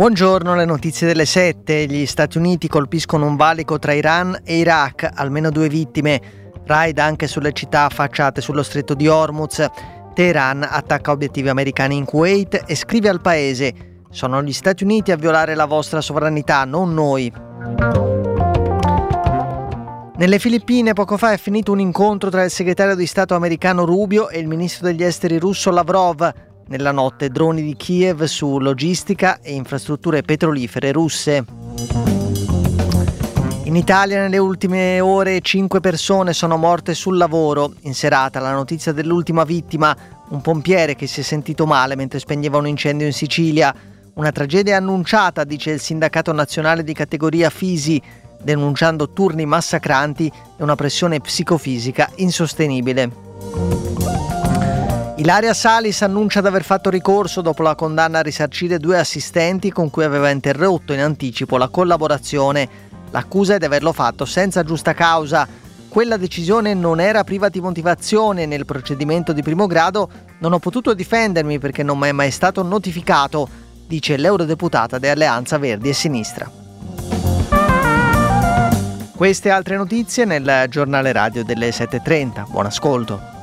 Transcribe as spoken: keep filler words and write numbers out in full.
Buongiorno, le notizie delle sette. Gli Stati Uniti colpiscono un valico tra Iran e Iraq, almeno due vittime. Raid anche sulle città affacciate sullo stretto di Hormuz. Teheran attacca obiettivi americani in Kuwait e scrive al paese: sono gli Stati Uniti a violare la vostra sovranità, non noi. Nelle Filippine poco fa è finito un incontro tra il segretario di Stato americano Rubio e il ministro degli esteri russo Lavrov. Nella notte droni di Kiev su logistica e infrastrutture petrolifere russe. In Italia nelle ultime ore cinque persone sono morte sul lavoro. In serata la notizia dell'ultima vittima, un pompiere che si è sentito male mentre spegneva un incendio in Sicilia. Una tragedia annunciata, dice il sindacato nazionale di categoria Fisi, denunciando turni massacranti e una pressione psicofisica insostenibile. Ilaria Salis annuncia di aver fatto ricorso dopo la condanna a risarcire due assistenti con cui aveva interrotto in anticipo la collaborazione. L'accusa è di averlo fatto senza giusta causa. Quella decisione non era priva di motivazione. Nel procedimento di primo grado non ho potuto difendermi perché non mi è mai stato notificato, dice l'eurodeputata di Alleanza Verdi e Sinistra. Queste altre notizie nel giornale radio delle sette e trenta. Buon ascolto.